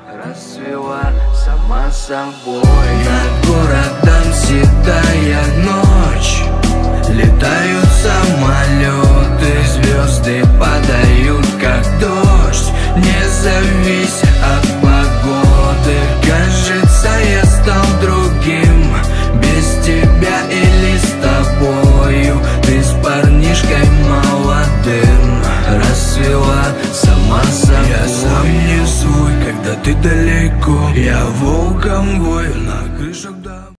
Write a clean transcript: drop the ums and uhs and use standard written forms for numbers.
расцвела сама собой. Над городом седая ночь, летают самолеты, звезды падают как дождь, не завися от погоды. Кажется, я стал другим, без тебя или с тобою. Ты с парнишкой молодым расцвела сама собой. Я сам не свой, когда ты далеко, я волком вою на крышах домов.